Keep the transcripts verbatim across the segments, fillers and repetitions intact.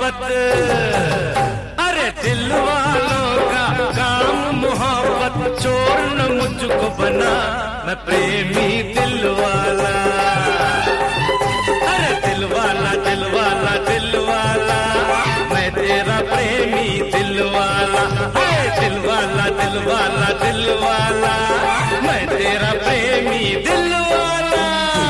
मोहब्बत, अरे दिल वालों का काम मोहब्बत, चोर न मुझको बना मैं प्रेमी दिल वाला। अरे दिल वाला दिल वाला दिल वाला, मैं तेरा प्रेमी दिल वाला। अरे दिल वाला दिल वाला दिल वाला, मैं तेरा प्रेमी दिल वाला।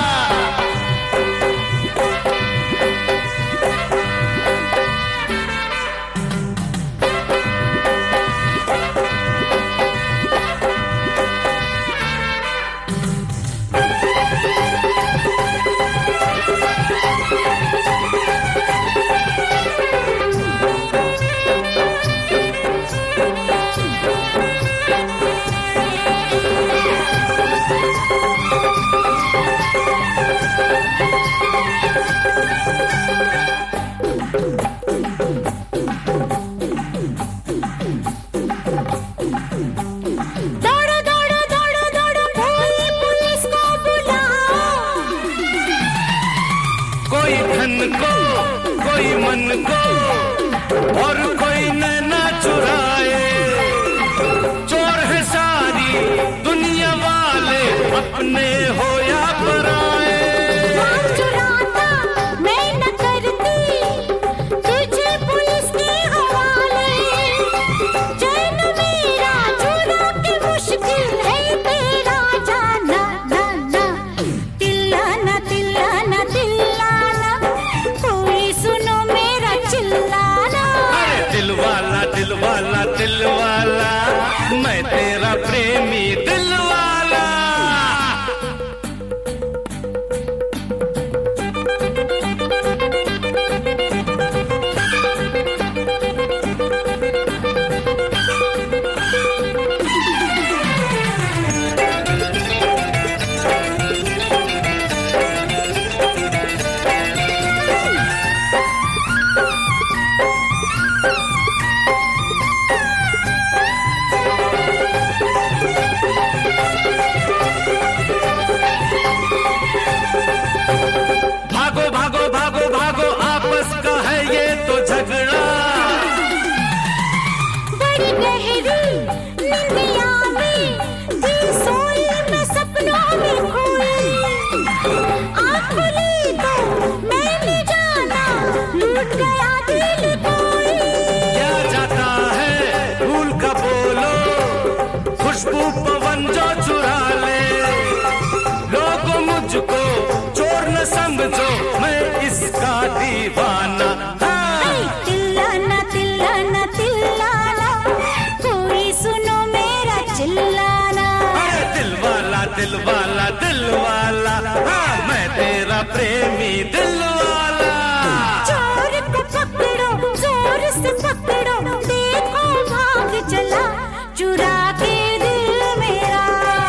कोई धन को, कोई मन को, और कोई नैना चुराए। चोर है सारी दुनिया वाले, अपने हो या पराए। चुराता मैं न करती तुझे पुलिस के हवाले। चैन मेरा चुरा के मुश्किल है तेरा जाना। ना ना तिल्लाना तिल्लाना तिल्लाना, कोई सुनो मेरा चिल्लाना। अरे दिल वाला दिल वाला दिल वाला, मैं तेरा प्रेमी दिल वाला। भागो भागो भागो भागो, आपस का है ये तो झगड़ा। बड़ी गहरी निंदिया में दिल सोई, मैं सपनों में खोई। आँख खुली तो मैंने जाना, लूट गया दिल कोई। क्या जाता है भूल का बोलो, खुशबू पवन जो चुरा ले। लोगों मुझको चोर न समझो, मैं इसका दीवाना। हाँ। तिल्लाना तिल्लाना तिल्लाना, कोई सुनो मेरा चिल्लाना। अरे दिल वाला दिल वाला दिल वाला, हाँ मैं तेरा प्रेमी दिल वाला। चोर को पकड़ो जोर से पकड़ो, देखो भाग चला चुरा के दिल मेरा।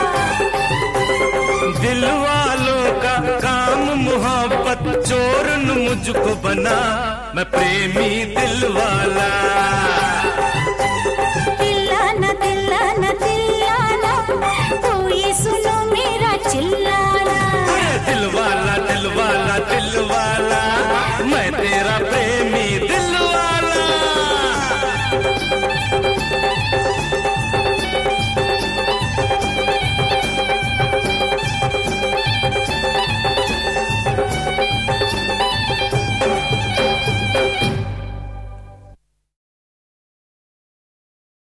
दिल वालों का काम मोहब्बत, चोर न मुझको बना मैं प्रेमी दिल वाला।